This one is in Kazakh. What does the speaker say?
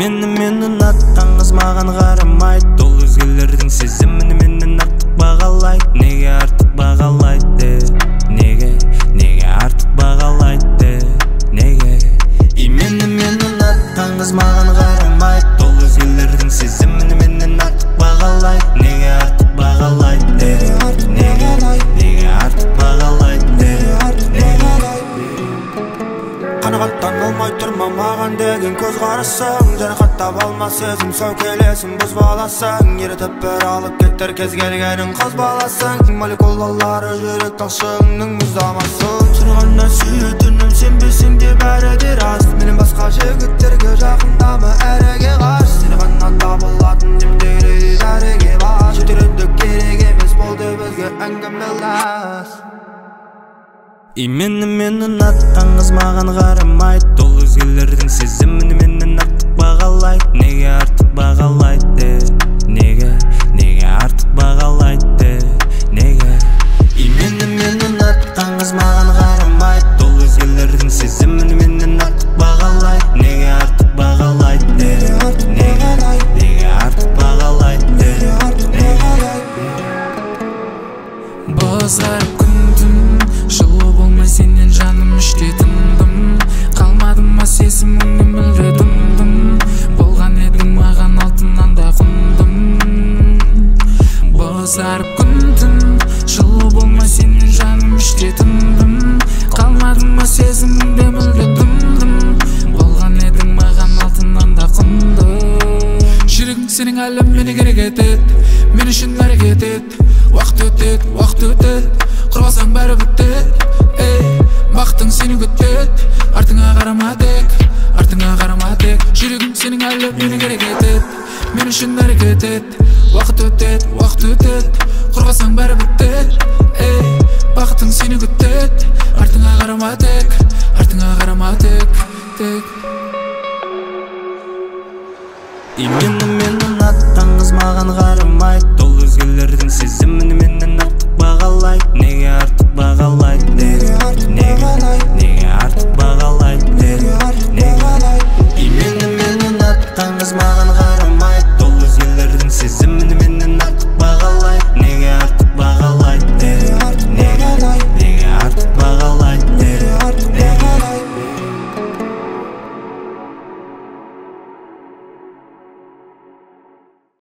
Мені ұнатқан қыз маған қарамайды, ол өзгелердің сезімін менен артық бағалайды. Неге артық бағалайды? Неге артық бағалайды? Неге? Мені ұнатқан қыз маған қарамайды, ол өзгелердің сезімін менен артық бағалайды. Неге артық бағалайды? Неге артық бағалайды? Қанағаттан алмай тұрма маған деген көзқарасың, жарақаттап алма сезім, сәукелесің бұз баласың. Еретіп бір алып кеттер кез келгенің қыз баласың. Молекулалары жүрек талшығыңның мұздамасын. Сұрғаннан сүйетінім сенбесең де бәрі де рас. Менен басқа жігіттерге жақындама әріге қаш. Сені ғана табылатын демдері бәріге бас. Шетелдік керек емес болды бізге әңгімелас. Мені ұнатқан қыз маған қарамайды, ол өзгелердің сезімін менен артық бағалайды. Неге артық бағалайды? Неге артық бағалайды? Неге? Мені ұнатқан қыз маған қарамайды, ол өзгелердің сезімін менен артық бағалайды. Неге артық бағалайды? Неге артық бағалайды? Бозарып күндім, жылу болмай сенен жаным іште тындым. Қалмадым ма сезіміңді мүлде дымдым. Болған едің маған алтыннан да құндым. Бозарып күндім, жылу болмай сенен жаным іште тындым. Қалмадым ма сезіміңді мүлде дымдым. Болған едің маған алтыннан да құндым. Жүрегің сенің әлі мені керек етеді, мен үшін әрекет ет. Уақыт өтеді, құрғасаң бәрі бітеді. Бақытың сені күтеді, артыңа қарама тек. Жүрегің сенің әлі мені керек етеді, мен үшін әрекет ет. Уақыт өтеді, құрғасаң бәрі бітеді. Бақытың сені күтеді, артыңа қарама тек. Мені ұнатқан қыз маған қарамайды, ол өзгелердің сезімін менен артық бағалайды. Неге артық бағалайды? Неге